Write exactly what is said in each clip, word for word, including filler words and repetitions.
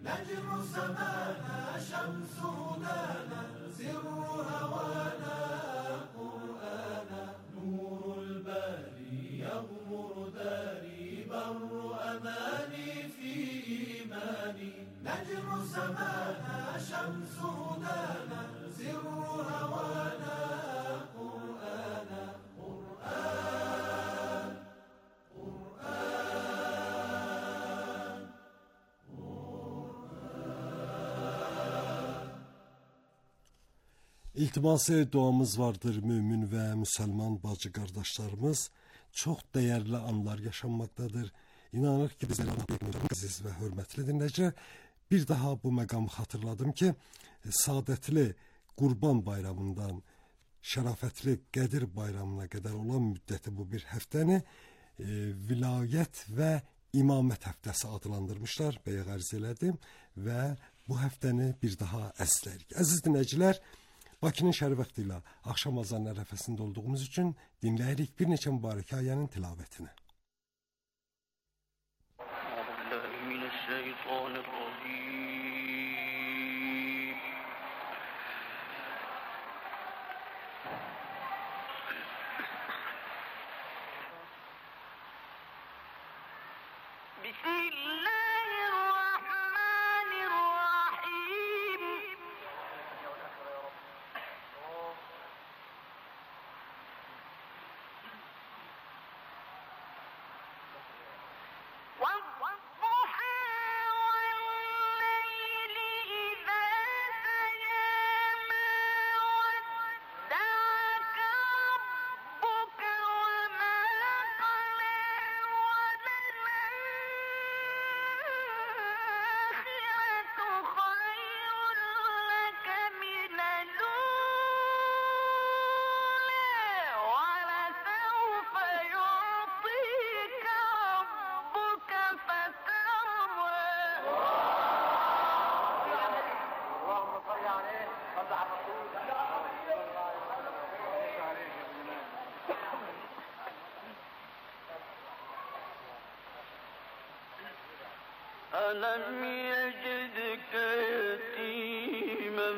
نجم سمانا شمس هدانا سر هوانا قرآنا نور الباري يغمر داري بر أماني في إيماني نجم سمانا شمس هدانا سر هوانا قرآنا قرآن قرآن İltiması duamız vardır mümin və müsəlman bacı qardaşlarımız. Çox dəyərli anlar yaşanmaqdadır. İnanırıq ki, bizlər əziz və hörmətli dinləyicilər, bir daha bu məqamı xatırladım ki, Sadətli Qurban bayramından Şərafətli Qədir bayramına qədər olan müddəti bu bir həftəni e, vilayət və imamət həftəsi adlandırmışlar, bəyə qərz elədim və bu həftəni bir daha əzlərik. Əziz dinləyicilər, Bakının şəhər vaxtı ilə axşam azanı ərəfəsində olduğumuz üçün dinləyirik bir neçə mübarək ayənin tilavətini. Bismillahirrahmanirrahim. ألم يجدك يتيما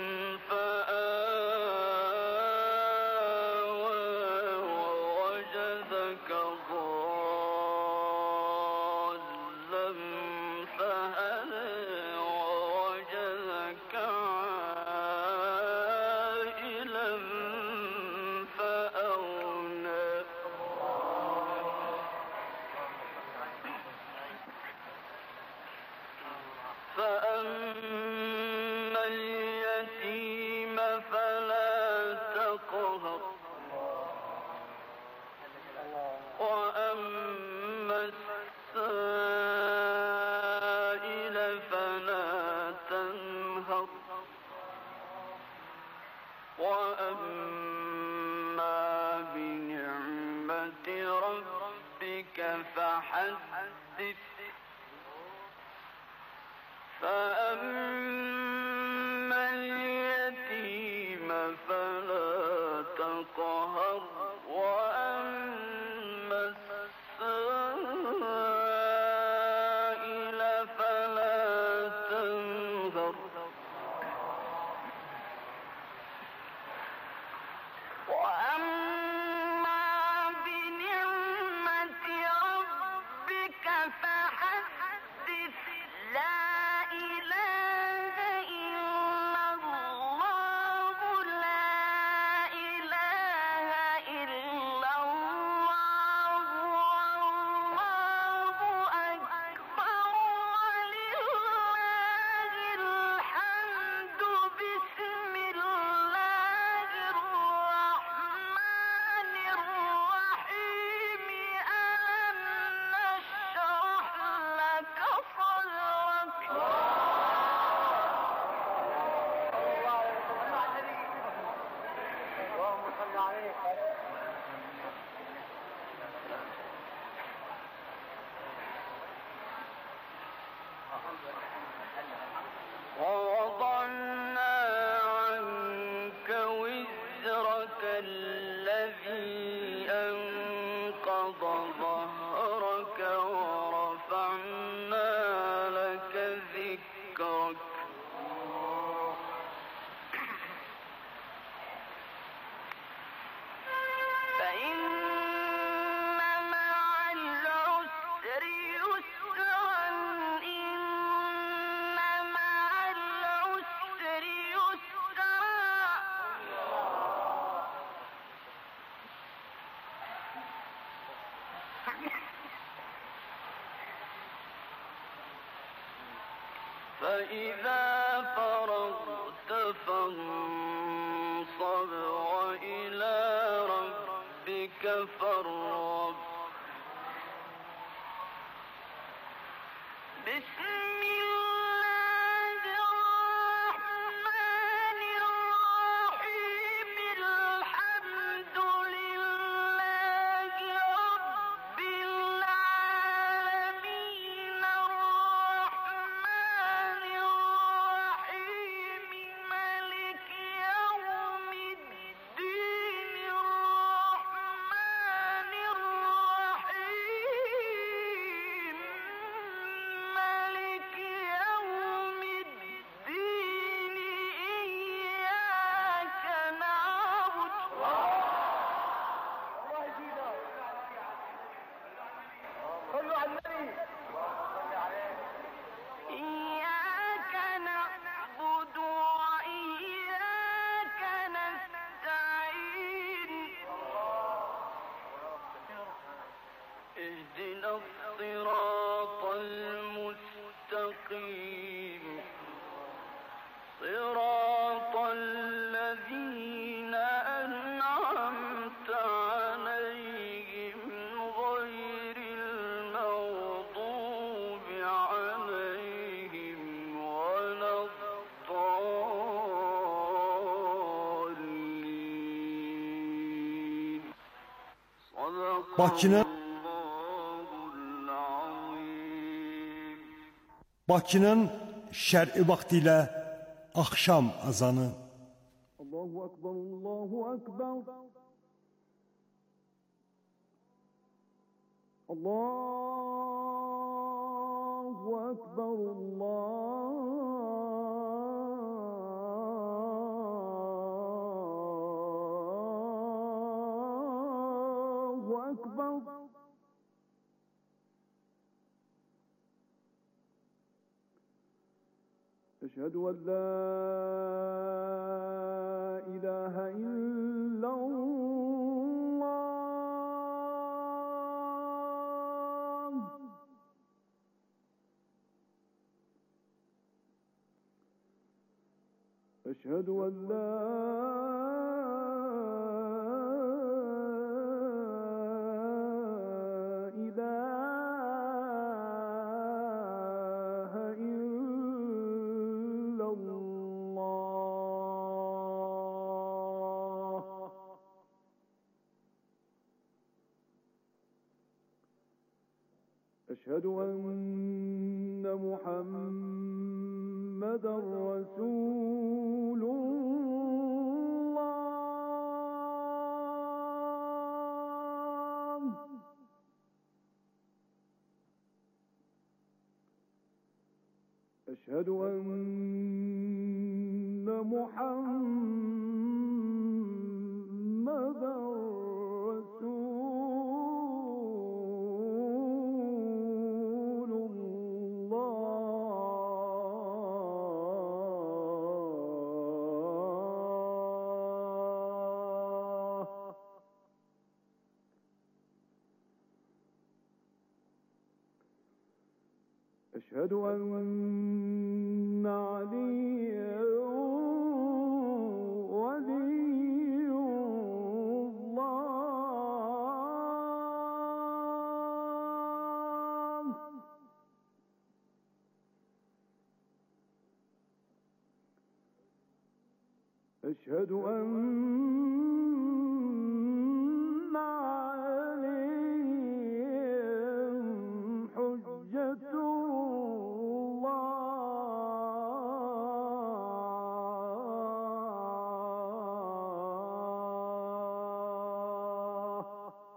فآوى ووجدك ضالا فهدى ووجدك عائلا فأغنى فأما اليتيم فلا تقهر وأما السائل فلا تنهر وأما بنعمة ربك فحدث فأما اليتيم فلا تقهر وأما السائل فلا تنهر وأما بنعمة ربك فحدث لا إله فإذا فرغت فانصب وإلى ربك فارغب بسم الله الرحمن الرحيم الحمد لله رب العالمين الرحمن الرحيم مالك يوم الدين الرحمن الرحيم مالك يوم الدين إياك نعبد صلوا على النبي. إياك نعبد وإياك نستعين اهدنا الصراط المستقيم صراط الذين أنعمت عليهم غير المغضوب عليهم ولا الضالين صدق Bakı'nın الله العظيم. Bakı'nın şər'i vaxtilə axşam azanı. Allahu Ekber, Allahu Ekber. Allahu Ekber, Allahu Ekber. أشهد أن لا إله إلا الله. أشهد أن لا إله إلا الله. أشهد أن محمدا رسول الله. أشهد أن محمدا رسول الله. أشهد أن عليا ولي الله. أشهد أن عليهم حجة الله.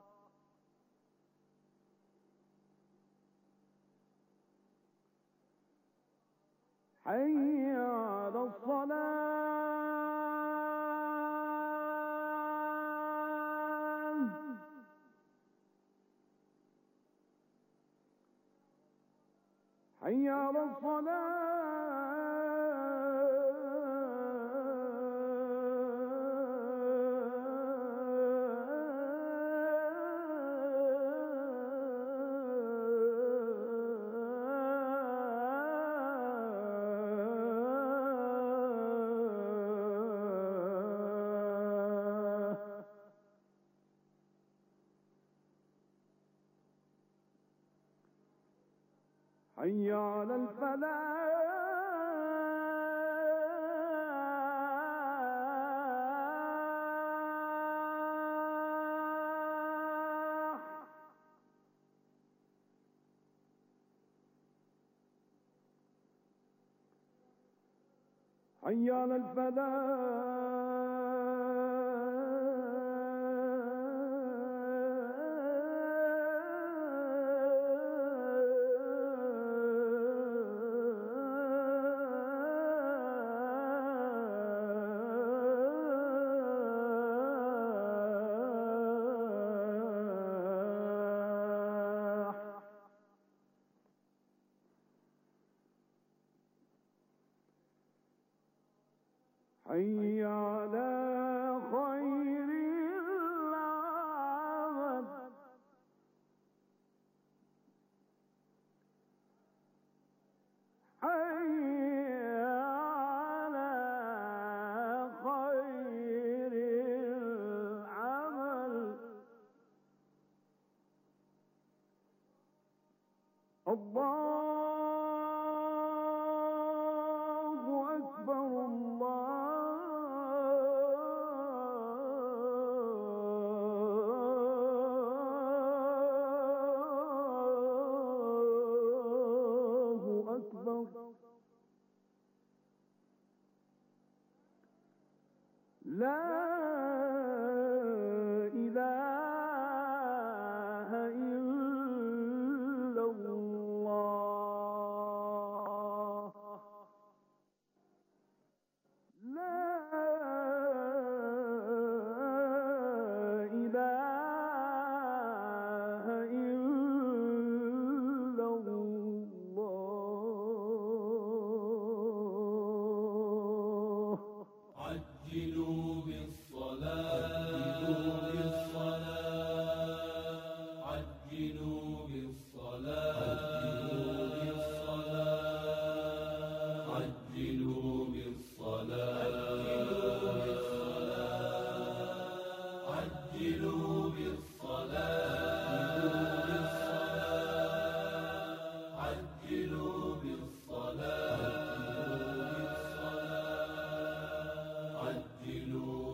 حي على الصلاة. حي على الصلاة. حي على الفلاح حي على الفلاح حي على خير العمل حي على خير العمل الله أكبر الله أكبر لا إله إلا الله لا إله إلا الله عجلوا بالصلاة عجلوا بالصلاة عجلوا بالصلاة عجلوا بالصلاة عجلوا بالصلاة عجلوا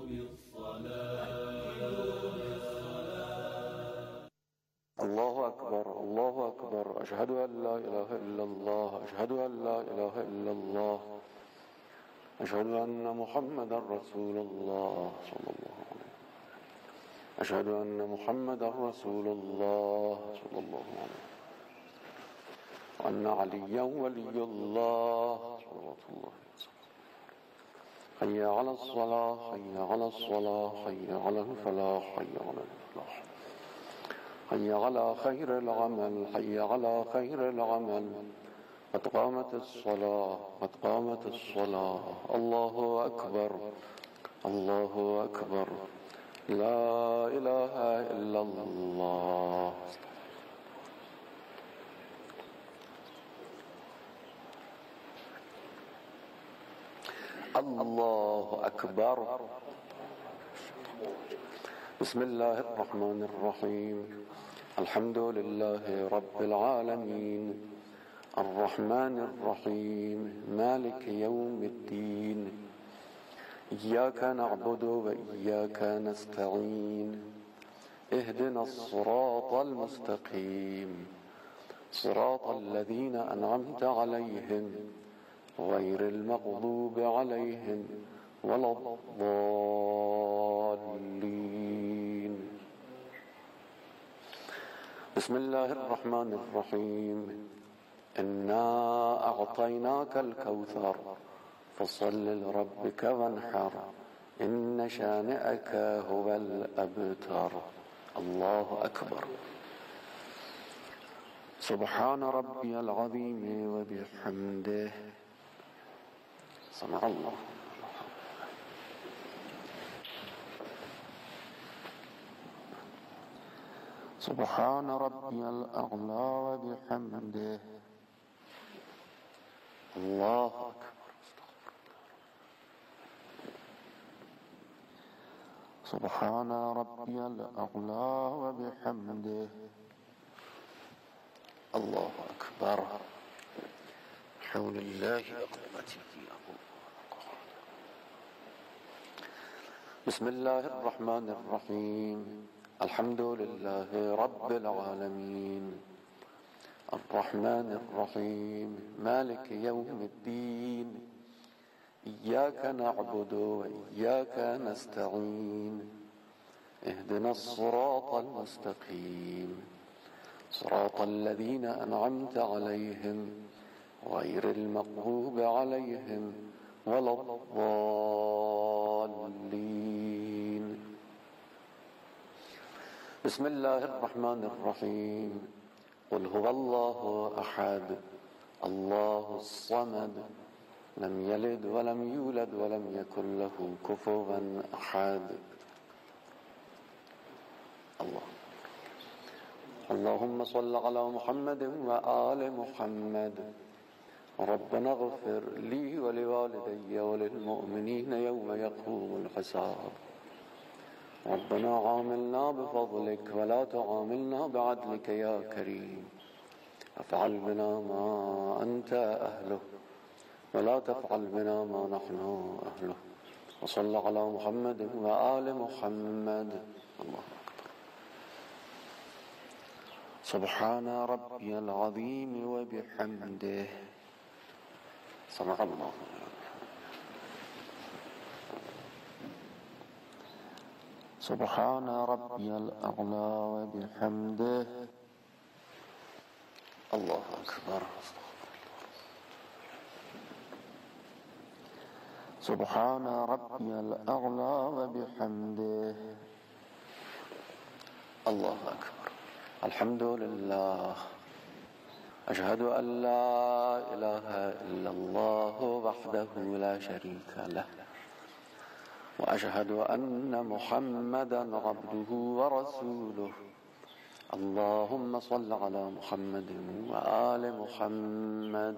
بالصلاة. الله أكبر الله أكبر أشهد أن لا إله إلا الله أشهد أن لا إله إلا الله أشهد أن محمدا رسول الله صلى الله عليه وسلم أشهد أن محمدا رسول الله صلى الله عليه وسلم وأن عليا ولي الله صلوات الله وسلم. حي على الصلاة حي على الصلاة حي على الفلاح حي على الفلاح حي على خير العمل حي على خير العمل قد قامت الصلاة قد قامت الصلاة الله أكبر الله أكبر لا إله إلا الله. الله أكبر. بسم الله الرحمن الرحيم الحمد لله رب العالمين الرحمن الرحيم مالك يوم الدين إياك نعبد وإياك نستعين اهدنا الصراط المستقيم صراط الذين أنعمت عليهم غير المغضوب عليهم ولا الضالين. بسم الله الرحمن الرحيم إنا أعطيناك الكوثر فصل لربك وانحر إن شانئك هو الأبتر. الله أكبر. سبحان ربي العظيم وبحمده سمع الله. سبحان ربي الأعلى وبحمده الله أكبر. سبحان ربي الأعلى وبحمده الله أكبر. حول الله وقوته. بسم الله الرحمن الرحيم. الحمد لله رب العالمين، الرحمن الرحيم، مالك يوم الدين، إياك نعبد وإياك نستعين، اهدنا الصراط المستقيم، صراط الذين أنعمت عليهم غير المغضوب عليهم ولا الضالين. بسم الله الرحمن الرحيم. قل هو الله أحد الله الصمد لم يلد ولم يولد ولم يكن له كفوا أحد. الله اللهم صل على محمد وآل محمد. ربنا اغفر لي ولوالدي وللمؤمنين يوم يقوم الحساب. ربنا عاملنا بفضلك ولا تعاملنا بعدلك يا كريم. افعل بنا ما أنت أهله ولا تفعل بنا ما نحن أهله. وصل على محمد وآل محمد. الله سبحان ربي العظيم وبحمده. سمع الله. سبحان ربي الأعلى وبحمده. الله أكبر. سبحان ربي الأعلى وبحمده. الله أكبر. الحمد لله. أشهد أن لا إله إلا الله وحده لا شريك له، وأشهد أن محمدا عبده ورسوله. اللهم صل على محمد وآل محمد.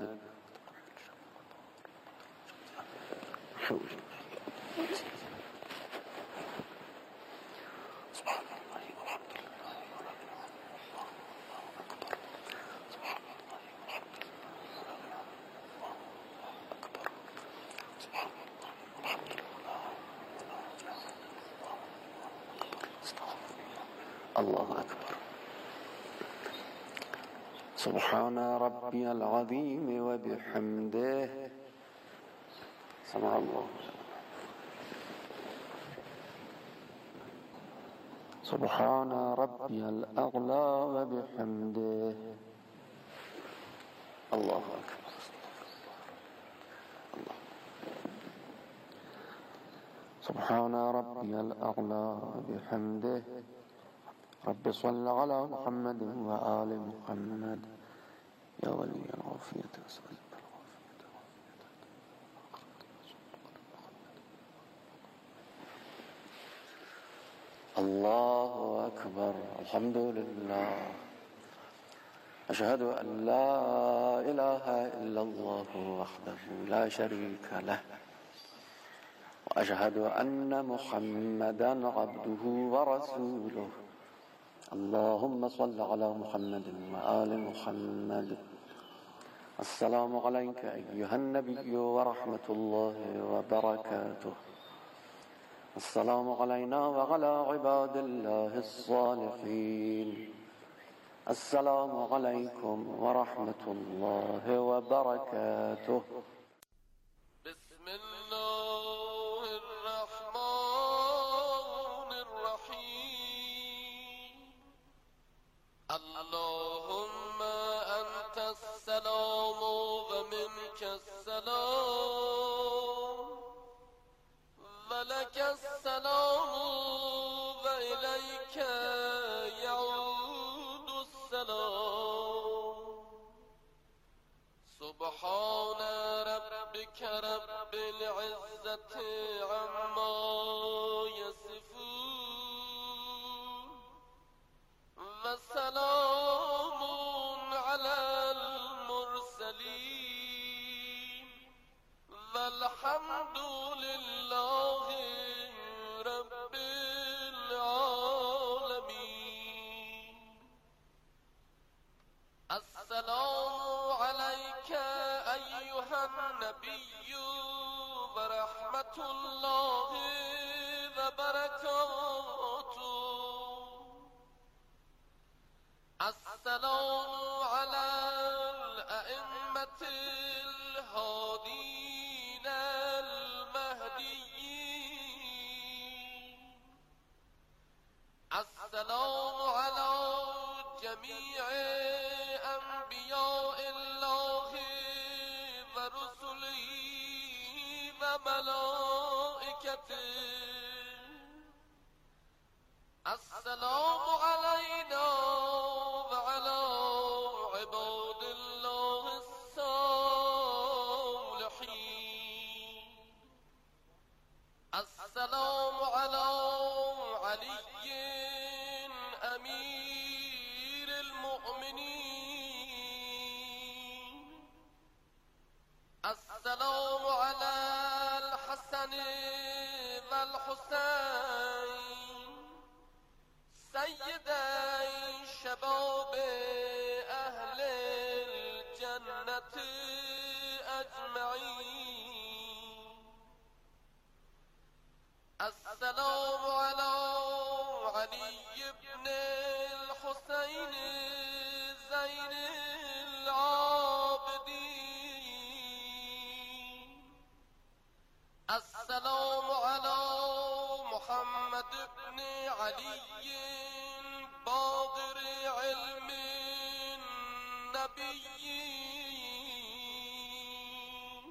الله أكبر. سبحان ربي العظيم وبحمده. سمع الله. سبحان ربي الأعلى وبحمده. الله أكبر. الله. سبحان ربي الأعلى وبحمده. رب صل على محمد وآل محمد. يا ولي العافية أسأل الله أكبر. الحمد لله. أشهد أن لا إله إلا الله وحده لا شريك له، وأشهد أن محمدا عبده ورسوله. اللهم صل على محمد وآل محمد. السلام عليك أيها النبي ورحمة الله وبركاته. السلام علينا وعلى عباد الله الصالحين. السلام عليكم ورحمة الله وبركاته. بسم الله الرحمن الرحيم. اللهم أنت السلام ومنك السلام، ولك السلام وإليك يعود السلام. سبحان ربك رب العزة عما يصفون، وسلام على المرسلين، والحمد لله رب العالمين. السلام عليك أيها النبي ورحمة الله وبركاته. السلام على الأئمة الهادين المهديين. السلام على جميع أنبياء الله ورسله وملائكته. السلام علينا وعلى عباد الله الصالحين. السلام على علي أمير المؤمنين. السلام على الحسن والحسين سيدي شباب أهل الجنة أجمعين. السلام على علي بن الحسين زين العابدين. السلام على محمد بن علي باقر علم النبيين.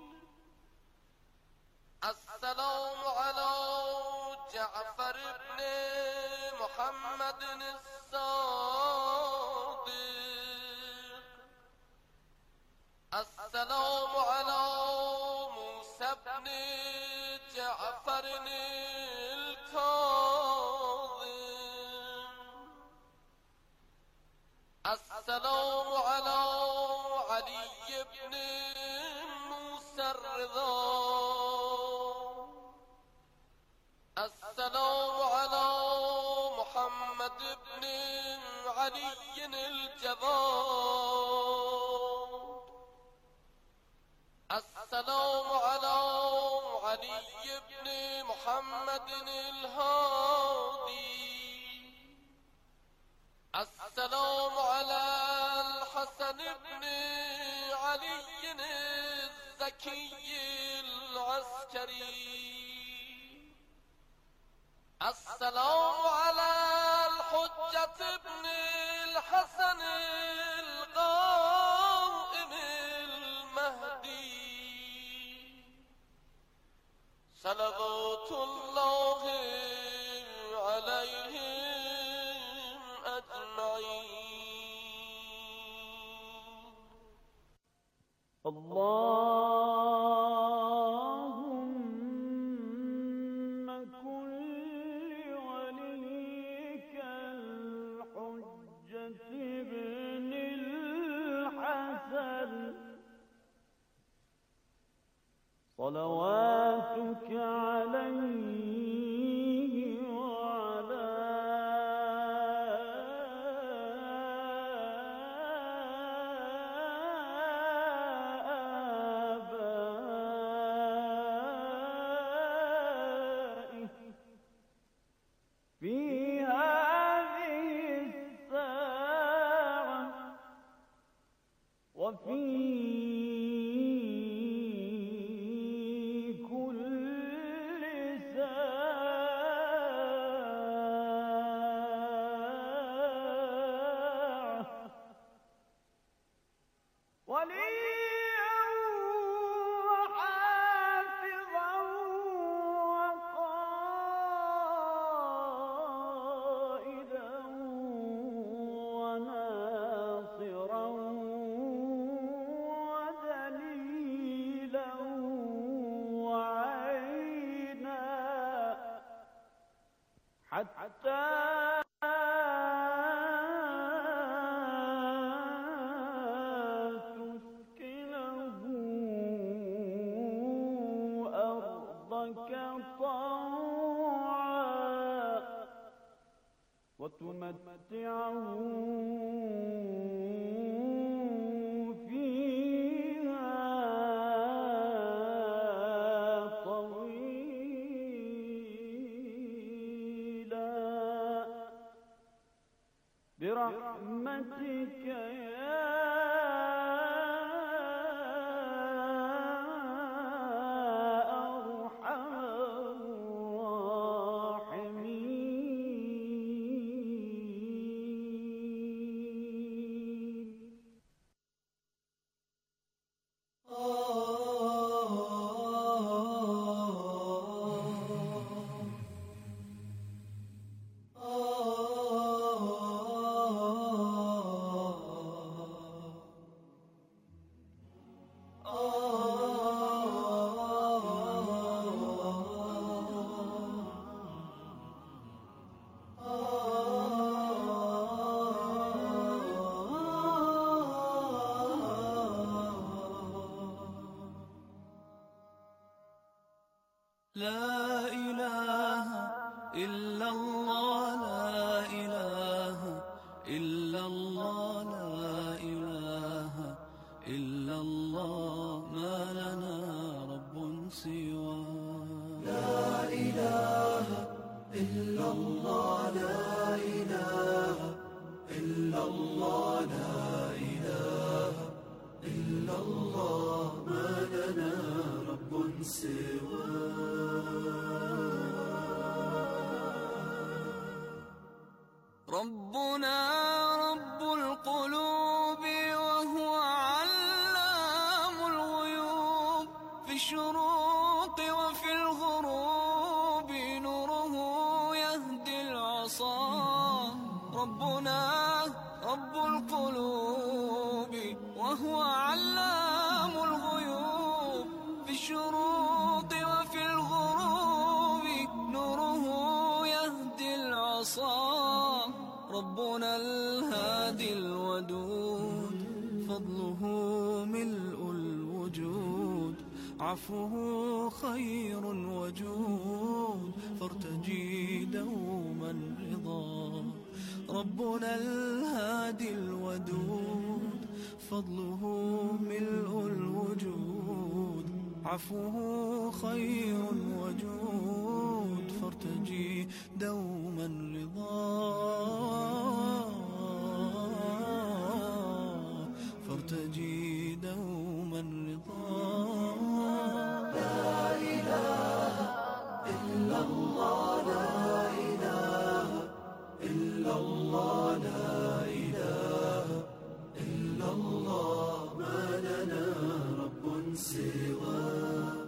السلام على جعفر بن محمد الصادق. السلام على موسى بن جعفر الكاظم. السلام على علي بن موسى الرضا. السلام على محمد بن علي الجواد. السلام على علي بن محمد الهادي. السلام على الحسن بن علي الزكي العسكري. السلام على الحجة بن الحسن القائم المهدي صلوات الله عليهم أجمعين. اللهم كن لوليك الحجة ابن الحسن صلواتك عليه وعلى آبائه في هذه الساعة وفي وليا وحافظا وقائدا وناصرا ودليلا وعينا حتى وتمتعه لا إله إلا الله لا إله إلا الله لا إله إلا الله ما لنا رب سوى لا إله إلا الله لا إله إلا الله لا إله إلا الله ما لنا رب سوى ربنا رب القلوب وهو علام الغيوب في الشروق وفي الغروب نوره يهدي العصا ربنا رب القلوب وهو علام الغيوب في الشروق وفي الغروب نوره يهدي العصا ربنا الهادي الودود فضله ملء الوجود عفوه خير وجود فارتجي دوما رضا ربنا الهادي الودود فضله ملء الوجود عفوه خير وجود فارتجي دوما رضا فارتجي دوما رضا لا إله إلا الله لا إله إلا الله لا إله إلا الله ما لنا رب سوى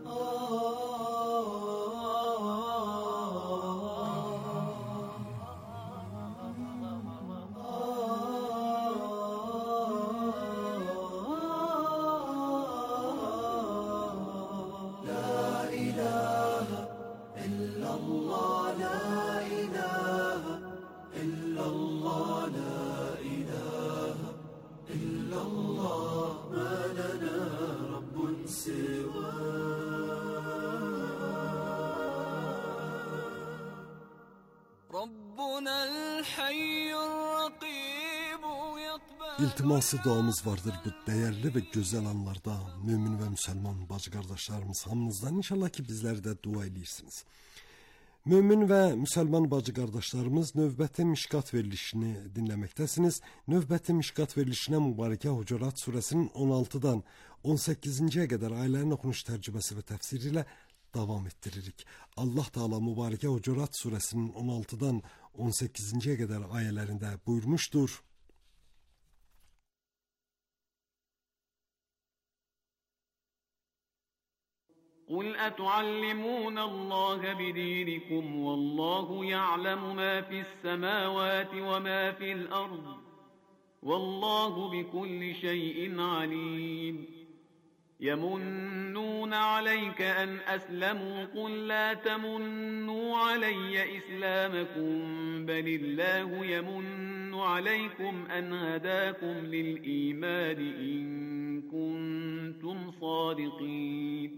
İltiması duamız vardır bu değerli ve güzel anlarda mümin ve Müslüman bacı kardeşlerimiz hamınızdan inşallah ki bizler de dua edirsiniz. Mümin ve Müslüman bacı kardeşlerimiz növbəti mişkat verilişini dinləməkdəsiniz. Növbəti mişkat verilişinə mübarəkə Hucurat suresinin on altıdan on səkkizinciyə qədər ayələrin oxunuş tərcüməsi və təfsiri ilə davam ettiririk. Allah Teala mübarəkə Hucurat suresinin on altıdan on səkkizinciyə qədər ayələrində buyurmuştur. قل أتعلمون الله بدينكم والله يعلم ما في السماوات وما في الأرض والله بكل شيء عليم يمنون عليك أن أسلموا قل لا تمنوا علي إسلامكم بل الله يمن عليكم أن هداكم للإيمان إن كنتم صادقين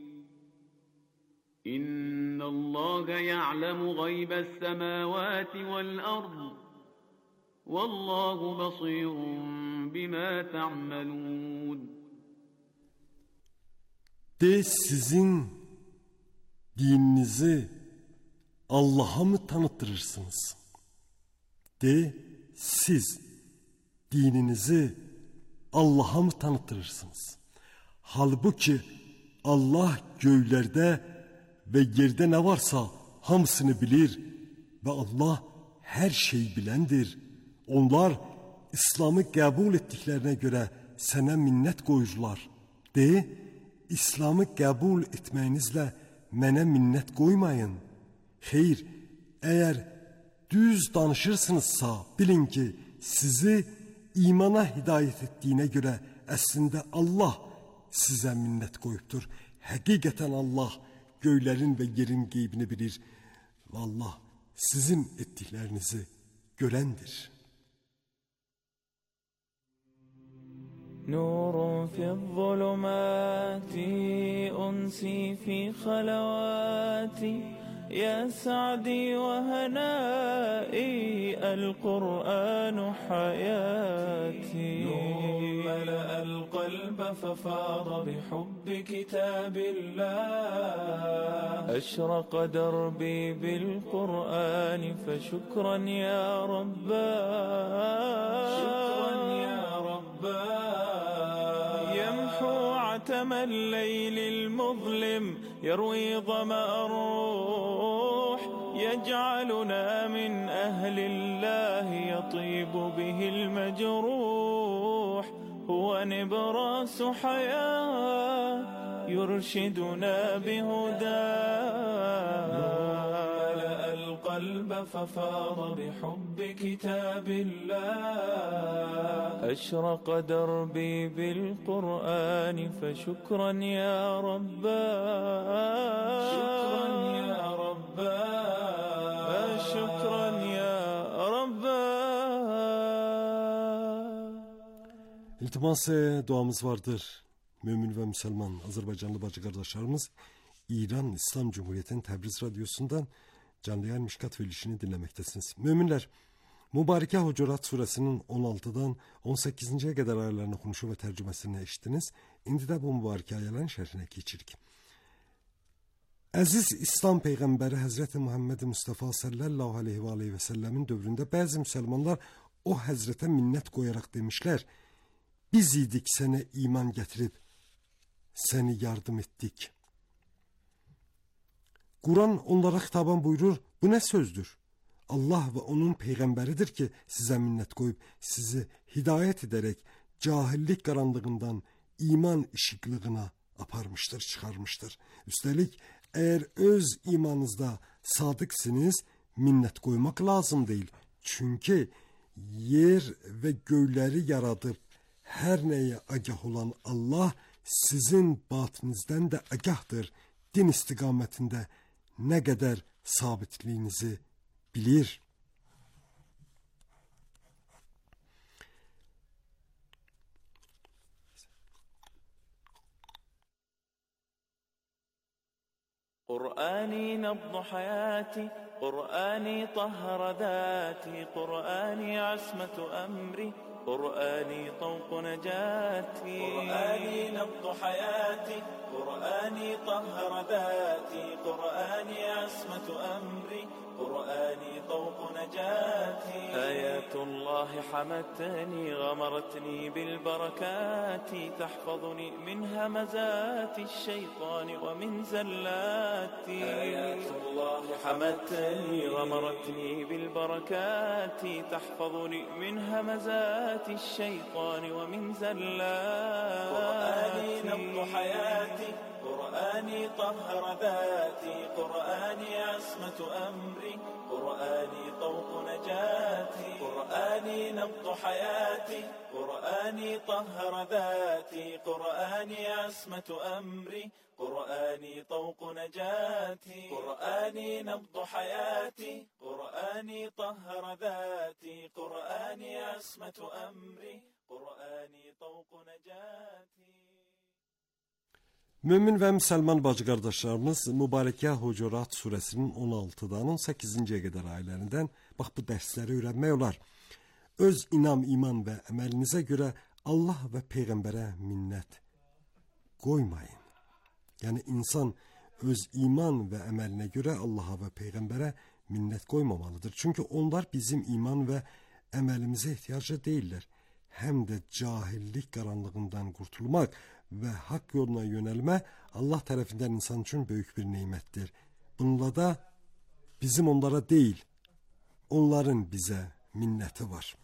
إن الله يعلم غيب السماوات والأرض والله بصير بما تعملون. De sizin dininizi Allah'a mı tanıttırırsınız? De siz dininizi Allah'a mı tanıttırırsınız? Halbuki Allah göylerde ve yerde ne varsa hamısını bilir ve Allah her şeyi bilendir. Onlar İslam'ı kabul ettiklerine göre sana minnet koyurlar. De, İslam'ı kabul etmeyinizle mənə minnet koymayın. Hayır, eğer düz danışırsınızsa bilin ki sizi imana hidayet ettiğine göre aslında Allah size minnet koyuptur. Hakikaten Allah göylerin ve yerin geybini bilir ve Allah sizin ettiklerinizi görendir. نور في الظلمات أنسي في خلواتي يا سعدي وهنائي القرآن حياتي نور ملأ القلب ففاض بحب كتاب الله أشرق دربي بالقرآن فشكرا يا رباه شكرا يا رباه يمحو عتم الليل المظلم يروي ظمأ الروح يجعلنا من أهل الله يطيب به المجروح هو نبراس حياة يرشدنا بهداه ملأ القلب ففاض بحب كتاب الله أشرق دربي بالقرآن فشكرا يا رباه شكرا يا رباه شكرا يا رباه. İltimas duamız vardır. Mümin ve Müslüman Azerbaycanlı bacı kardeşlerimiz İran İslam Cumhuriyeti'nin Təbriz Radyosu'ndan canlı yayın Mişkat verilişini dinlemektesiniz. Müminler, Mübareke Hucurat Suresinin on altıdan on sekizinciye kadar ayarlarını okunuşu ve tercümesini eşittiniz. İndi de bu mübareke ayarların şerhine geçirik. Əziz İslam Peyğəmbəri Həzrəti Muhammed Mustafa sallallahu aleyhi ve aleyhi ve sellemin dövründə bəzi müsəlmanlar o Həzrətə minnət qoyaraq demişlər: biz idik sənə iman gətirib, səni yardım etdik. Kur'an onlara xitaban buyurur, bu ne sözdür? Allah ve onun peygambəridir ki size minnet koyup sizi hidayet ederek cahillik karanlığından iman ışıklığına aparmıştır, çıkarmıştır. Üstelik eğer öz imanınızda sadıksınız minnet koymak lazım değil. Çünkü yer ve göyleri yaratıp her neye agah olan Allah sizin batınızdan da agahdır. Din istikametinde ne kadar sabitliğinizi bilir. قرآني نبض حياتي قرآني طهر ذاتي قرآني عصمة أمري قرآني طوق نجاتي قرآني نبض حياتي قرآني طهر ذاتي قرآني عصمة أمري قرآني طوق نجاتي آيات الله حمتني غمرتني بالبركات تحفظني من همزات الشيطان ومن زلاتي آيات الله حمتني غمرتني بالبركات تحفظني من همزات الشيطان ومن زلاتي قرآني نبض حياتي قرآني طهر ذاتي قرآني عصمة أمري قرآني طوق نجاتي قرآني نبض حياتي قرآني طهر ذاتي قرآني عصمة أمري قرآني طوق نجاتي قرآني نبض حياتي قرآني طهر ذاتي قرآني عصمة أمري قرآني طوق نجاتي. Mümin ve Müslüman bacı kardeşlerimiz Mübareke Hucurat Suresinin on altıdan on sekizinciye kadar aylarından bak bu dersleri öğrenmek olar. Öz inam, iman ve emelinize göre Allah ve peygambere minnet koymayın. Yani insan öz iman ve emeline göre Allah'a ve peygambere minnet koymamalıdır. Çünkü onlar bizim iman ve emelimize ihtiyacı değiller. Hem de cahillik karanlığından kurtulmak ve hak yoluna yönelme Allah tarafından insan için büyük bir nimettir. Bununla da bizim onlara değil, onların bize minneti var.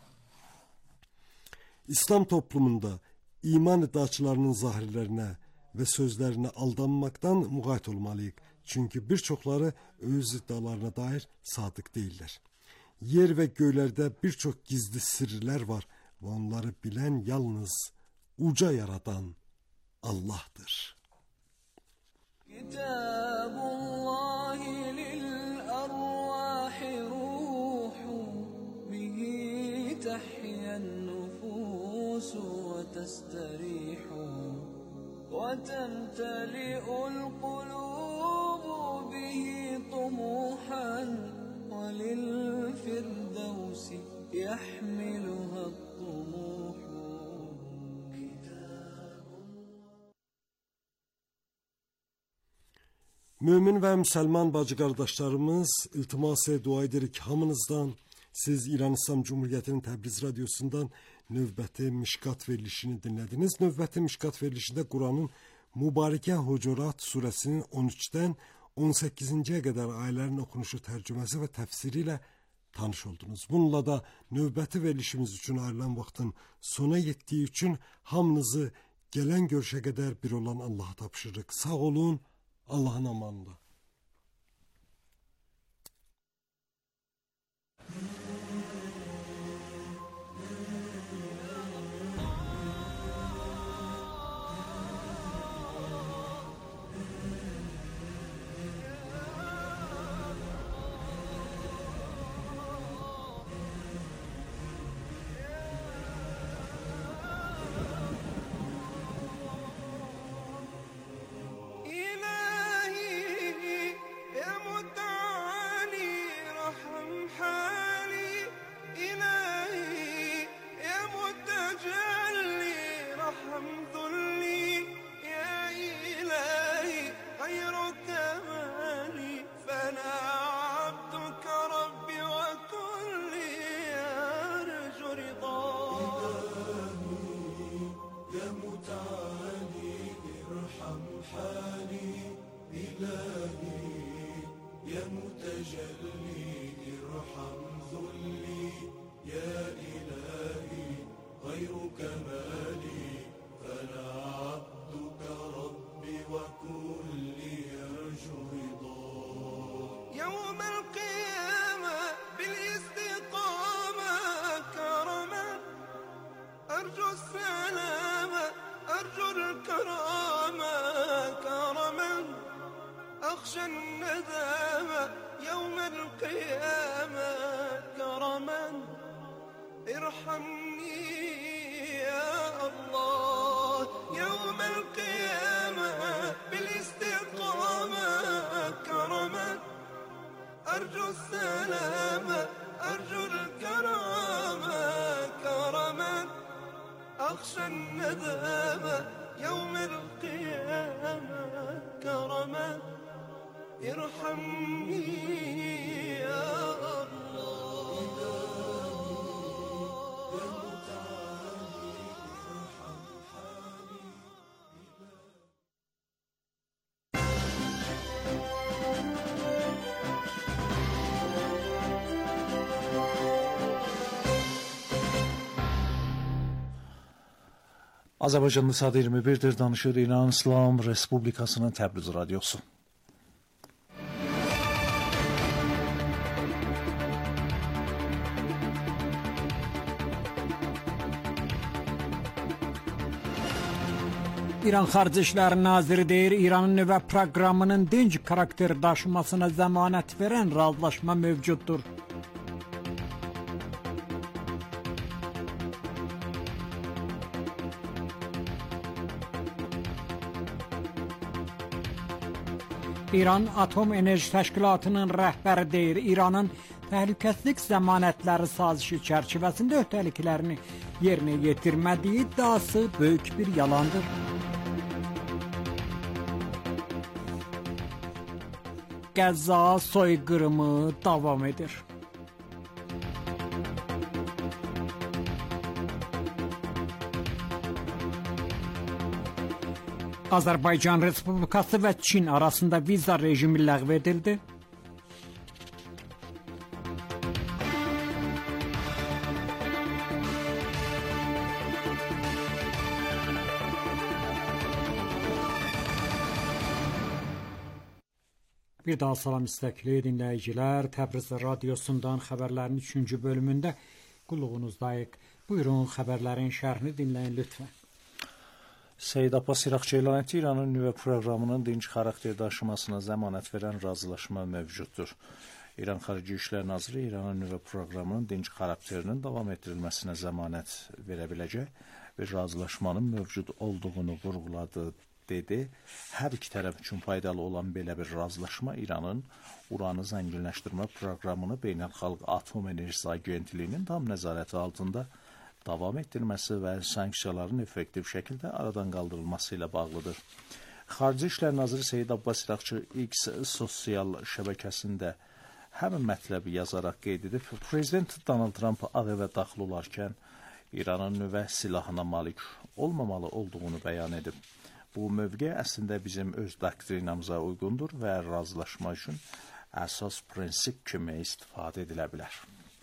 İslam toplumunda iman iddiaçılarının zahirlerine ve sözlerine aldanmaktan muğayet olmalıyız. Çünkü birçokları öz iddialarına dair sadık değiller. Yer ve göylerde birçok gizli sırlar var ve onları bilen yalnız uca yaradan Allah'tır. Kitabullahi lil arvahi ruhu bihi tahyan nufus ve testarih وتمتلئ القلوب به طموحا وللفردوس يحملها الطموح. Mömin və müsəlman bacı qardaşlarımız, iltimas-ı dua edirik hamınızdan. Siz İran İslam Cumhuriyyətinin Təbriz radiosundan növbəti Mişkat verilişini dinlədiniz. Növbəti Mişkat verilişində Quranın Mübarəkə Hucurat surəsinin on üçdən on səkkizinciyə qədər ayələrin oxunuşu, tərcüməsi və təfsiri ilə tanış oldunuz. Bununla da növbəti verilişimiz üçün ayrılan vaxtın sona yetdiyi üçün hamınızı gələn görüşə qədər bir olan Allaha tapşırırıq. Sağ olun, Allahın amanında. أخشى الندامة يوم القيامة كرما ارحمني يا الله يوم القيامة بالاستقامة كرما أرجو السلامة أرجو الكرامة كرما أخشى الندامة يوم القيامة كرما ارحمني يا Azərbaycanda saat iyirmi birdir, danışır İran İslam Respublikasının Təbriz radiosu. İran Xarici İşlər Naziri deyir, İranın nüvə proqramının dinc karakter daşımasına zəmanət verən razılaşma mövcuddur. İran Atom Enerji Təşkilatının rəhbəri deyir, İranın təhlükəsizlik zəmanətləri sazişi çərçivəsində öhdəliklərini yerinə yetirmədiyi iddiası böyük bir yalandır. Qəzza soyqırımı davam edir. Azərbaycan Respublikası və Çin arasında viza rejimi ləğv edildi. Bir daha salam istəkli dinləyicilər, Təbriz radiosundan xəbərlərin üçüncü bölümündə qulluğunuzdayıq. Buyurun, xəbərlərin şərhini dinləyin lütfən. Seyid Abbas İraqçı elan etdi, İranın nüvə proqramının dinc xarakter daşımasına zəmanət verən razılaşma mövcuddur. İran Xarici İşlər Naziri İranın nüvə proqramının dinc xarakterinin davam etdirilməsinə zəmanət verə biləcək və razılaşmanın mövcud olduğunu vurğuladı. dedi. Hər iki tərəf üçün faydalı olan belə bir razılaşma İranın uranı zənginləşdirmə proqramını Beynəlxalq Atom Enerjisi Agentliyinin tam nəzarəti altında davam etdirməsi və sanksiyaların effektiv şəkildə aradan qaldırılması ilə bağlıdır. Xarici İşlər Naziri Seyid Abbas İraqçı X sosial şəbəkəsində həmin mətləbi yazaraq qeyd edib, Prezident Donald Trump Ağ Evə daxil olarkən İranın nüvə silahına malik olmamalı olduğunu bəyan edib. Bu mövqe əslində bizim öz doktrinamıza uyğundur və razılaşma üçün əsas prinsip kimi istifadə edilə bilər.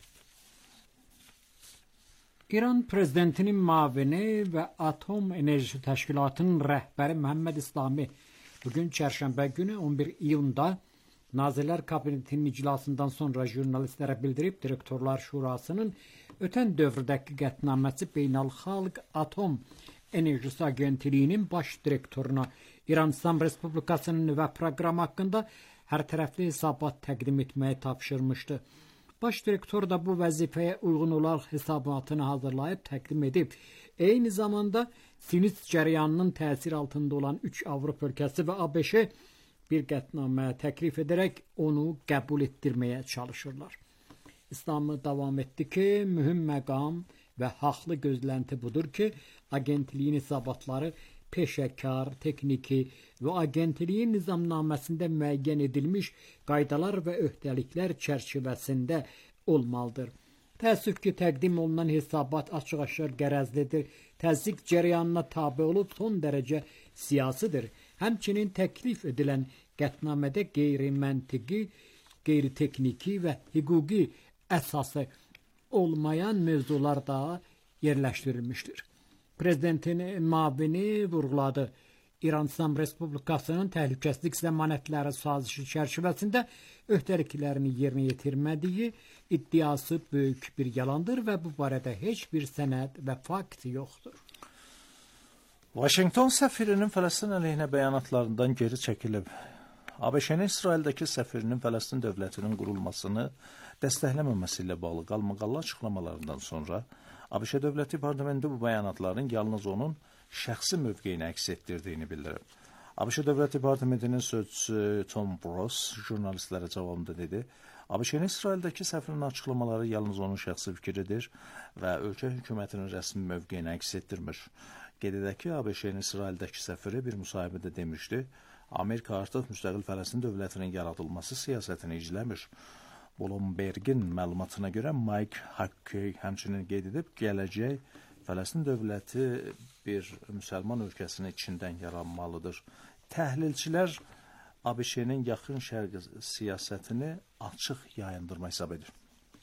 İran prezidentinin müavini və Atom Enerji Təşkilatının rəhbəri Məhəmməd İslami bugün çərşənbə günü on bir iyunda Nazirlər Kabinetinin iclasından sonra jurnalistlərə bildirib, Direktorlar Şurasının ötən dövrdəki qətnaməsi Beynəlxalq Atom Enerjisi Agentliyinin baş direktoruna İran İslam Respublikasının nüvə proqramı haqqında hər tərəfli hesabat təqdim etməyi tapşırmışdı. Baş direktor da bu vəzifəyə uyğun olaraq hesabatını hazırlayıb təqdim edib. Eyni zamanda Sinüs cəryanının təsir altında olan üç Avropa ölkəsi və ABŞ bir qətnamə təklif edərək onu qəbul etdirməyə çalışırlar. İslamı davam etdi ki, mühüm məqam və haqlı gözlənti budur ki, agentliyin hesabatları peşəkar, texniki və agentliyin nizamnaməsində müəyyən edilmiş qaydalar və öhdəliklər çərçivəsində olmalıdır. Təəssüf ki, təqdim olunan hesabat açıq-aşkar qərəzlidir, təzyiq cəryanına tabe olub son dərəcə siyasidir. Həmçinin təklif edilən qətnamədə qeyri-məntiqi, qeyri-texniki və hüquqi əsası olmayan mövzular da yerləşdirilmişdir. Prezidentin müavini vurğuladı. İran İslam Respublikasının təhlükəsizlik zəmanətləri sazişi çərçivəsində öhdəliklərini yerinə yetirmədiyi iddiası böyük bir yalandır və bu barədə heç bir sənəd və fakt yoxdur. Washington səfirinin Fələstin əleyhinə bəyanatlarından geri çəkilib. ABŞ-nin İsraildəki səfirinin Fələstin dövlətinin qurulmasını dəstəkləməməsi ilə bağlı qalmaqallı açıqlamalarından sonra ABŞ Dövlət Departamenti bu bəyanatların yalnız onun şəxsi mövqeyini əks etdirdiyini bildirib. ABŞ Dövlət Departamentinin sözçüsü Tom Bros jurnalistlərə cavabında dedi, ABŞ-nin İsraildəki səfirinin açıqlamaları yalnız onun şəxsi fikridir və ölkə hökumətinin rəsmi mövqeyini əks etdirmir. Qeyd edək ki, ABŞ-nin İsraildəki səfiri bir müsahibədə demişdi, Amerika artıq müstəqil Fələstin dövlətinin yaradılması siyasətini icləmir. Bloombergin məlumatına görə Mike Huckabee həmçinin qeyd edib, gələcək Fələstin dövləti bir müsəlman ölkəsinin içindən yaranmalıdır. Təhlilçilər ABŞ-nin yaxın şərq siyasətini açıq yayındırma hesab edir.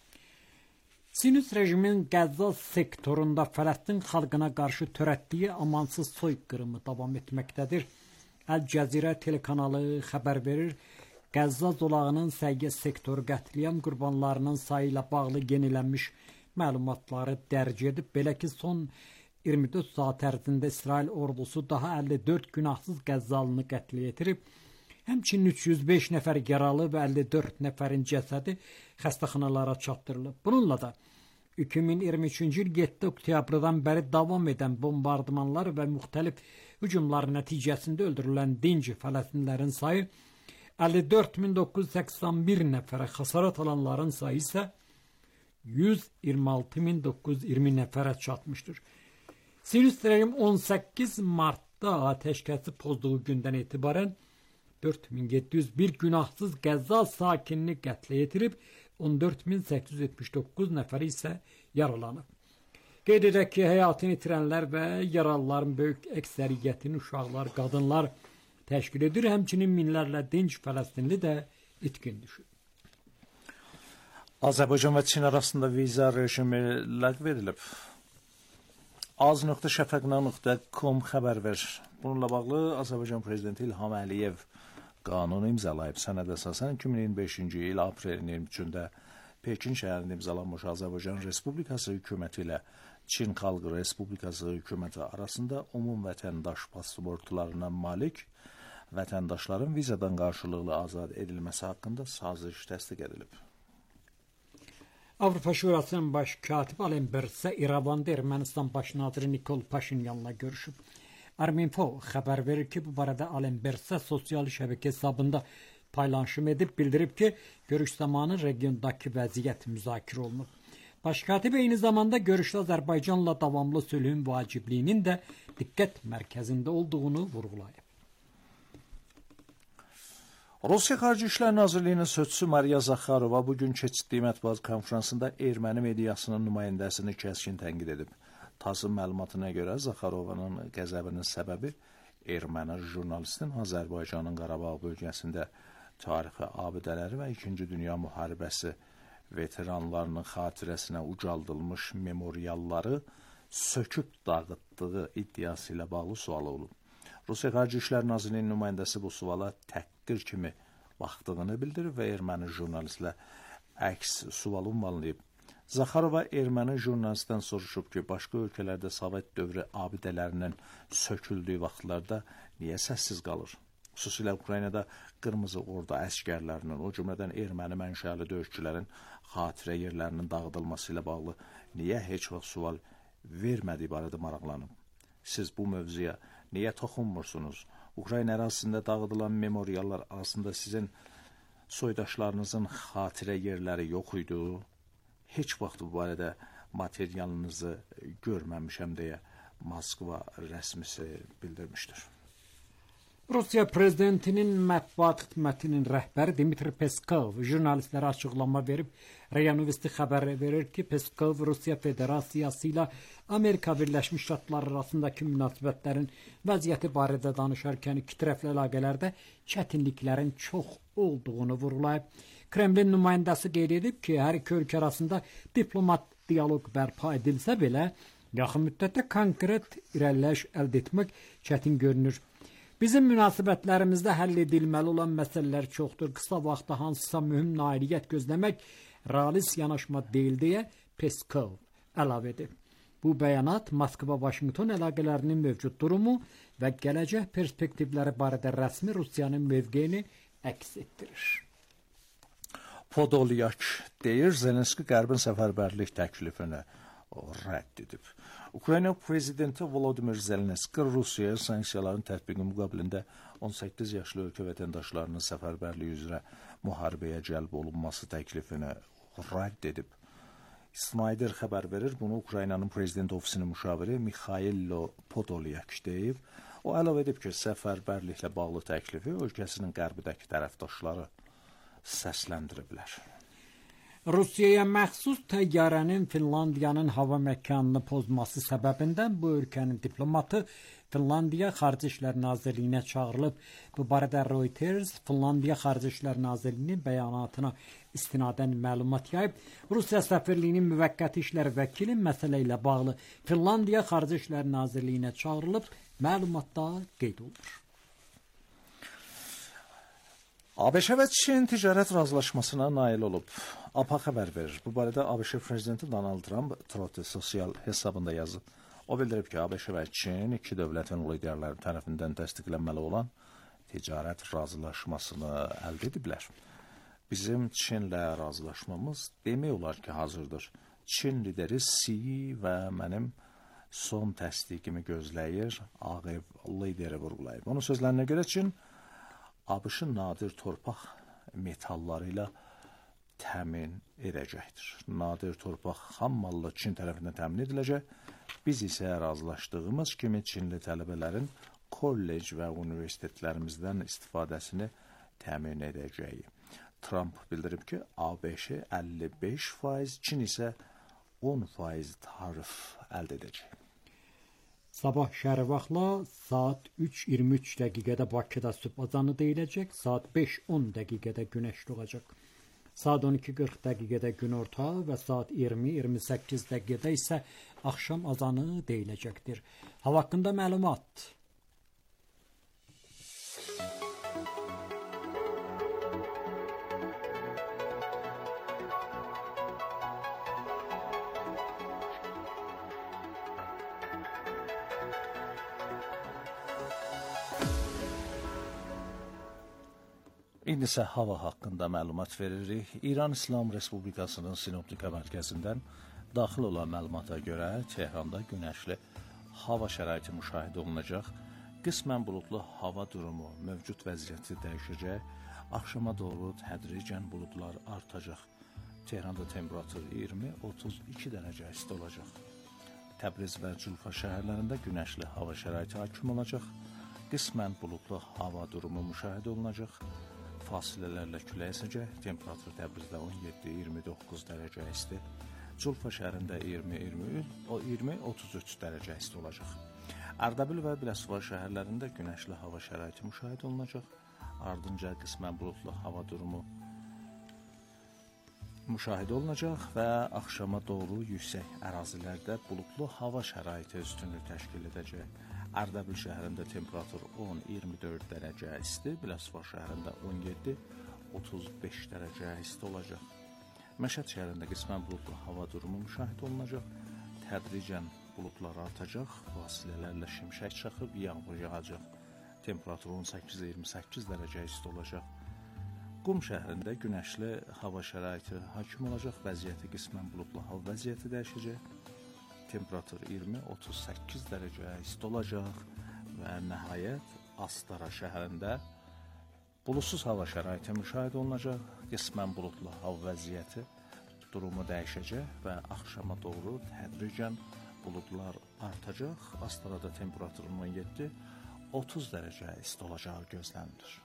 Sinüs rejimin Qəzza sektorunda Fələstin xalqına qarşı törətdiyi amansız soyqırımı davam etməkdədir. Əl-Cəzirə telekanalı xəbər verir, Qəzza zolağının səyyə sektoru qətliyam qurbanlarının sayı ilə bağlı yenilənmiş məlumatları dərc edib. Belə ki, son iyirmi dörd saat ərzində İsrail ordusu daha əlli dörd günahsız Qəzzalını qətlə yetirib. Həmçinin üç yüz beş nəfər yaralı və əlli dörd nəfərin cəsədi xəstəxanalara çatdırılıb. Bununla da iki min iyirmi üçüncü il yeddi oktyabrdan bəri davam edən bombardmanlar və müxtəlif hücumlar nəticəsində öldürülən dinc Fələstinlərin sayı əlli dörd min doqquz yüz səksən bir nəfərə, xəsarət alanların sayı isə yüz iyirmi altı min doqquz yüz iyirmi nəfərə çatmışdır. Sinüs rejim on səkkiz martda atəşkəsi pozduğu gündən etibarən dörd min yeddi yüz bir günahsız Qəzza sakinini qətlə yetirib, on dörd min səkkiz yüz yetmiş doqquz nəfəri isə yaralanıb. Qeyd edək ki, həyatını itirənlər və yaralıların böyük əksəriyyətini uşaqlar, qadınlar təşkil edir. Həmçinin minlərlə dinc Fələstinli də itkin düşür. Azərbaycan və Çin arasında viza rejimi ləğv edilib. az nöqtə şəfəqna nöqtə com xəbər verir. Bununla bağlı Azərbaycan Prezidenti İlham Əliyev qanunu imzalayıb. Sənəd əsasən iki min iyirmi beşinci il aprelin iyirmi üçündə Pekin şəhərində imzalanmış Azərbaycan Respublikası hökuməti ilə Çin Xalq Respublikası hökuməti arasında umum vətəndaş pasportlarına malik vətəndaşların vizadan qarşılıqlı azad edilməsi haqqında saziş təsdiq edilib. Avropa Şurasının baş katibi Alen Bersə İrəvanda Ermənistan baş naziri Nikol Paşinyanla görüşüb. Arminfo xəbər verir ki, bu barədə Alembersə sosial şəbəkə hesabında paylaşım edib bildirib ki, görüş zamanı regiondakı vəziyyət müzakirə olunub. Baş katib eyni zamanda görüşdə Azərbaycanla davamlı sülhün vacibliyinin də diqqət mərkəzində olduğunu vurğulayıb. Rusiya Xarici İşlər Nazirliyinin sözçüsü Mariya Zakharova bugün keçirdiyi mətbuat konfransında erməni mediasının nümayəndəsini kəskin tənqid edib. TASS-ın məlumatına görə Zakharovanın qəzəbinin səbəbi erməni jurnalistin Azərbaycanın Qarabağ bölgəsində tarixi abidələri və İkinci Dünya müharibəsi veteranlarının xatirəsinə ucaldılmış memorialları söküb dağıtdığı iddiası ilə bağlı sual olub. Rusiya Xarici İşlər Nazirliyinin nümayəndəsi bu suala təhqir kimi baxdığını bildirib və erməni jurnalistlə əks sual ünvanlayıb. Zakharova erməni jurnalistdən soruşub ki, başqa ölkələrdə Sovet dövrü abidələrinin söküldüyü vaxtlarda niyə səssiz qalır? Xüsusilə Ukraynada Qırmızı Ordu əskərlərinin, o cümlədən erməni mənşəli döyüşçülərin xatirə yerlərinin dağıdılması ilə bağlı niyə heç vaxt sual vermədiyi barədə maraqlanıb? Siz bu mövzuya niyə toxunmursunuz? Ukrayna ərazisində dağıdılan memoriallar arasında sizin soydaşlarınızın xatirə yerləri yox idi. Heç vaxt bu barədə materialınızı görməmişəm deyə Moskva rəsmisi bildirmişdir. Rusiya prezidentinin mətbuat xidmətinin rəhbəri Dmitri Peskov jurnalistlərə açıqlama verib. RIA Novosti xəbər verir ki, Peskov Rusiya Federasiyası ilə Amerika Birləşmiş Ştatları arasındakı münasibətlərin vəziyyəti barədə danışarkən iki tərəfli əlaqələrdə çətinliklərin çox olduğunu vurğulayıb. Kremlin nümayəndəsi qeyd edib ki, hər iki ölkə arasında diplomat dialoq bərpa edilsə belə, yaxın müddətdə konkret irəliləyiş əldə etmək çətin görünür. Bizim münasibətlərimizdə həll edilməli olan məsələlər çoxdur. Qısa vaxtda hansısa mühüm nailiyyət gözləmək realist yanaşma deyil deyə Peskov əlavə edib. Bu bəyanat Moskva-Vaşinqton əlaqələrinin mövcud durumu və gələcək perspektivləri barədə rəsmi Rusiyanın mövqeyini əks etdirir. Podolyak deyir, Zelenski Qərbin səfərbərlik təklifini rədd edib. Ukrayna prezidenti Volodymyr Zelenski Rusiyaya sanksiyaların tətbiqi müqabilində on səkkiz yaşlı ölkə vətəndaşlarının səfərbərliyi üzrə müharibəyə cəlb olunması təklifini rədd edib. Snyder xəbər verir, bunu Ukraynanın prezident ofisinin müşaviri Mikhailo Podolyak deyib. O əlavə edib ki, səfərbərliklə bağlı təklifi ölkəsinin qərbidəki tərəfdaşları səsləndiriblər. Rusiyaya məxsus təyyarənin Finlandiyanın hava məkanını pozması səbəbindən bu ölkənin diplomatı Finlandiya Xarici İşlər Nazirliyinə çağırılıb. Bu barədə Reuters Finlandiya Xarici İşlər Nazirliyinin bəyanatına istinadən məlumat yayıb. Rusiya səfirliyinin müvəqqəti işlər vəkili məsələ ilə bağlı Finlandiya Xarici İşlər Nazirliyinə çağırılıb. Məlumatda qeyd olunur. ABŞ və Çin ticarət razılaşmasına nail olub. A P A xəbər verir. Bu barədə ABŞ prezidenti Donald Trump Truth sosial hesabında yazıb. O bildirib ki, ABŞ və Çin iki dövlətin liderləri tərəfindən təsdiqlənməli olan ticarət razılaşmasını əldə ediblər. Bizim Çinlə razılaşmamız demək olar ki, hazırdır. Çin lideri Xi və mənim son təsdiqimi gözləyir, Ağ Ev lideri vurğulayıb. Onun sözlərinə görə Çin ABŞ-ın nadir torpaq metalları ilə təmin edəcəkdir. Nadir torpaq xam mallı Çin tərəfindən təmin ediləcək. Biz isə razılaşdığımız kimi Çinli tələbələrin kollec və universitetlərimizdən istifadəsini təmin edəcəyik. Trump bildirib ki, ABŞ əlli beş faiz, Çin isə on faiz tarif əldə edəcək. Sabah şəhəri vaxtla saat üç iyirmi üç dəqiqədə Bakıda sübh azanı deyiləcək, saat beş on dəqiqədə günəş doğacaq. Saat on iki qırx dəqiqədə günorta və saat iyirmi iyirmi səkkiz dəqiqədə isə axşam azanı deyiləcəkdir. Hava haqqında məlumat. İndi isə hava haqqında məlumat veririk. İran İslam Respublikasının Sinoptika mərkəzindən daxil olan məlumata görə Tehranda günəşli hava şəraiti müşahidə olunacaq. Qismən buludlu hava durumu, mövcud vəziyyəti dəyişəcək. Axşama doğru tədricən buludlar artacaq. Tehranda temperatur iyirmi otuz iki dərəcə isti olacaq. Təbriz və Culfa şəhərlərində günəşli hava şəraiti hakim olacaq. Qismən buludlu hava durumu müşahidə olunacaq. Fasilələrlə külək əsəcək. Temperatur Təbrizdə on yeddi iyirmi doqquz dərəcə isti. Culfa şəhərində iyirmi otuz üç dərəcə isti olacaq. Ərdəbil və Biləsuvar şəhərlərində günəşli hava şəraiti müşahidə olunacaq. Ardınca qismən buludlu hava durumu müşahidə olunacaq və axşama doğru yüksək ərazilərdə buludlu hava şəraiti üstünlük təşkil edəcək. Ərdəbil şəhərində temperatur on iyirmi dörd dərəcə isti, Biləsuvar şəhərində on yeddi otuz beş dərəcə isti olacaq. Məşəd şəhərində qismən buludlu hava durumu müşahidə olunacaq. Tədricən buludlar artacaq, vasilələrlə şimşək çaxıb yağmur yağacaq. Temperatur on səkkiz iyirmi səkkiz dərəcə isti olacaq. Qum şəhərində günəşli hava şəraiti hakim olacaq, vəziyyəti qismən buludlu hava vəziyyəti dəyişəcək. Temperatur iyirmi otuz səkkiz dərəcə isti olacaq və nəhayət Astara şəhərində buludsuz hava şəraiti müşahidə olunacaq, qismən buludlu hava vəziyyəti durumu dəyişəcək və axşama doğru tədricən buludlar artacaq. Astarada temperaturun on yeddi otuz dərəcə isti olacağı gözlənilir.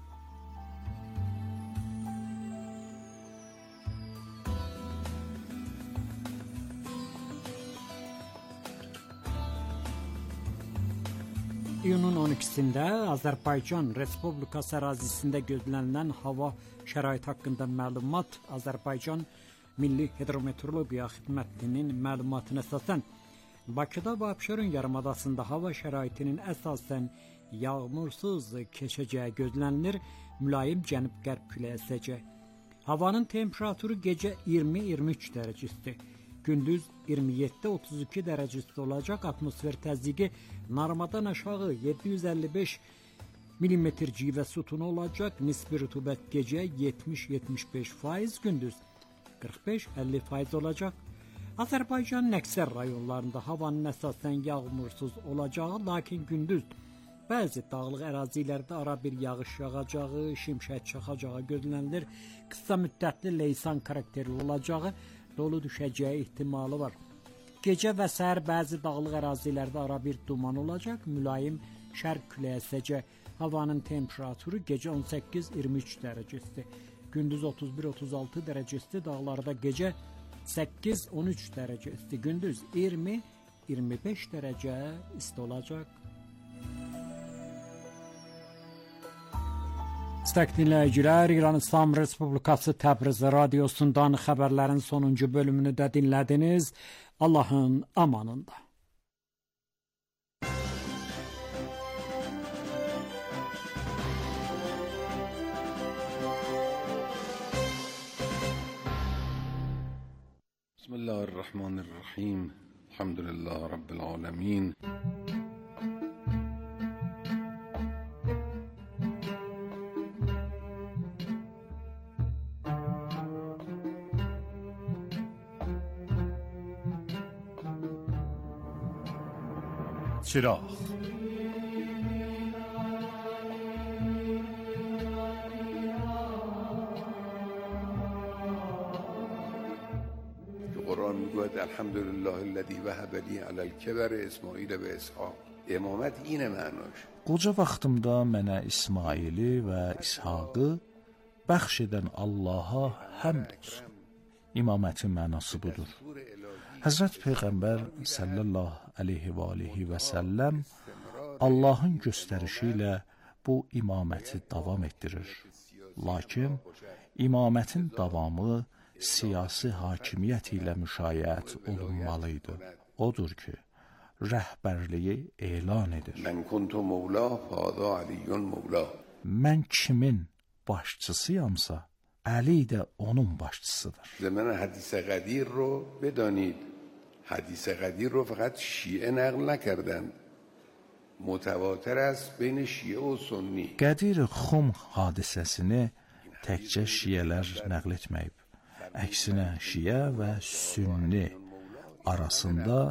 İyunun on ikisində Azərbaycan Respublikası ərazisində gözlənilən hava şəraiti haqqında məlumat Azərbaycan Milli Hidrometeorologiya Xidmətinin məlumatına əsasən Bakıda və Abşeron yarımadasında hava şəraitinin əsasən yağmursuz keçəcəyi gözlənilir, mülayim cənub-qərb küləyi əsəcək. Havanın temperaturu gecə iyirmi iyirmi üç dərəcə isti, gündüz iyirmi yeddi otuz iki dərəcə isti olacaq. Atmosfer təzyiqi normadan aşağı yeddi yüz əlli beş millimetr civə sütunu olacaq. Nisbi rütubət gecə yetmiş yetmiş beş faiz, gündüz qırx beş əlli faiz olacaq. Azərbaycanın əksər rayonlarında havanın əsasən yağmursuz olacağı, lakin gündüz bəzi dağlıq ərazilərdə ara bir yağış yağacağı, şimşək çaxacağı gözlənilir. Qısa müddətli leysan xarakterli olacağı, dolu düşəcəyi ehtimalı var. Gecə və səhər bəzi dağlıq ərazilərdə ara bir duman olacaq, mülayim şərq küləyi əsəcək. Havanın temperaturu gecə on səkkiz iyirmi üç dərəcə isti, gündüz otuz bir otuz altı dərəcə isti, dağlarda gecə səkkiz on üç dərəcə isti, gündüz iyirmi iyirmi beş dərəcə isti olacaq. İstək dinləyicilər, İran İslam Respublikası Təbriz radiosundan xəbərlərin sonuncu bölümünü də dinlədiniz. Allahın amanında. Bismillahirrahmanirrahim. Elhamdülillah Rabbil alemin. چراغ قرآن میگوید الحمدلله الذی وهب لی علی الکبر اسماعیل و اسحاق. امامت اینه معناش. Qoca vaxtımda mənə İsmaili və İshaqı bəxş edən Allaha həmd olsun. İmamətin mənası budur. Həzrət Peyğəmbər sallallahu aleyhi və aleyhi və səlləm Allahın göstərişi ilə bu imaməti davam etdirir. Lakin imamətin davamı siyasi hakimiyyət ilə müşayiət olunmalıydı. Odur ki, rəhbərliyi elan edir. Mən kuntu mevla fəza Aliyyun mevla. Mən kimin başçısıyamsa, Əli də onun başçısıdır. Zaman hadis qadir رو بدانید. حدیث قدیر رو فقط شیعه نقل نکردند. متواتر است بین شیعه و سنی. Qədir Xum hadisəsini təkcə şiyələr nəql etməyib. Əksinə şiə və sünni arasında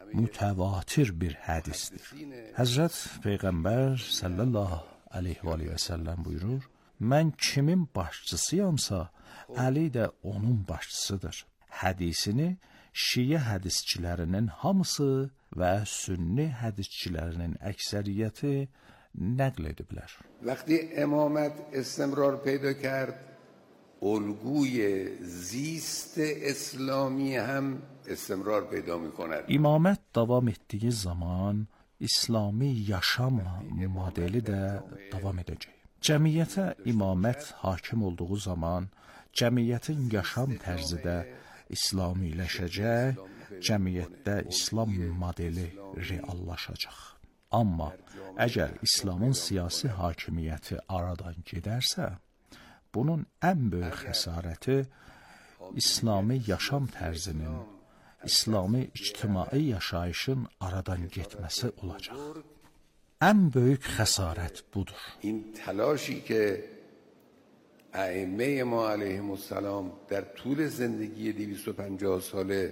mütəvatir bir hədisdir. Həzrət Peyğəmbər sallallahu əleyhi və səlləm buyurur: "Mən kimin başçısıyamsa, Əli də onun başçısıdır." Hədisini Şiə hədisçilərinin hamısı və Sünni hədisçilərinin əksəriyyəti نقل ediblər. وقتی امامت استمرار پیدا کرد، الگوی زیست اسلامی هم استمرار پیدا می‌کند. İmamət davam etdiyi zaman İslami yaşam modeli də davam edəcək. Cəmiyyətə imamət hakim olduğu zaman cəmiyyətin yaşam tərzi də İslamiləşəcək, cəmiyyətdə İslam modeli reallaşacaq. Amma əgər İslamın siyasi hakimiyyəti aradan gedərsə, bunun ən böyük xəsarəti İslami yaşam tərzinin, İslami ictimai yaşayışın aradan getməsi olacaq. Ən böyük xəsarət budur. این تلاشی که ائمه ما علیهم السلام در طول زندگی دویست و پنجاه ساله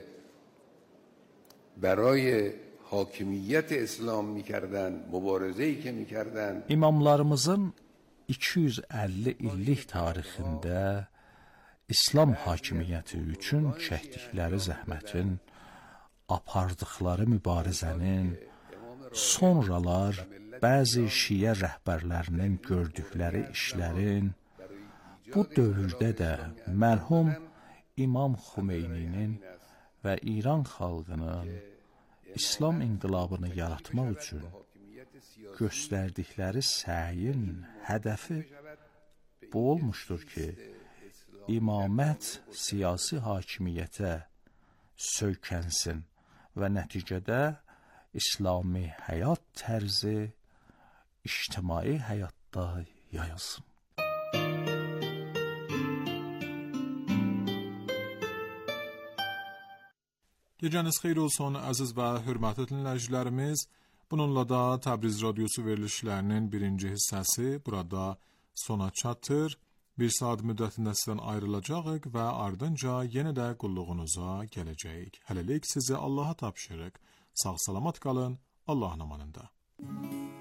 برای hakimiyyət İslam mikərdən, mübarizəyi ki mikərdən. İmamlarımızın iki yüz əlli illik tarixində İslam hakimiyyəti üçün çəkdikləri zəhmətin, apardıqları mübarizənin, sonralar bəzi şiə rəhbərlərinin gördükləri işlərin, bu dövrdə də mərhum İmam Xumeyninin və İran xalqının İslam inqilabını yaratmaq üçün göstərdikləri səyin hədəfi bu olmuşdur ki, imamət siyasi hakimiyyətə söykənsin və nəticədə İslami həyat tərzi ictimai həyatda yayılsın. Gecəniz xeyir olsun, əziz və hörmətli dinləyicilərimiz. Bununla da Təbriz Radyosu verilişlərinin birinci hissəsi burada sona çatır. Bir saat müddətində sizdən ayrılacağıq və ardınca yenə də qulluğunuza gələcəyik. Hələlik sizi Allaha tapşırıq. Sağ salamat qalın, Allahın amanında.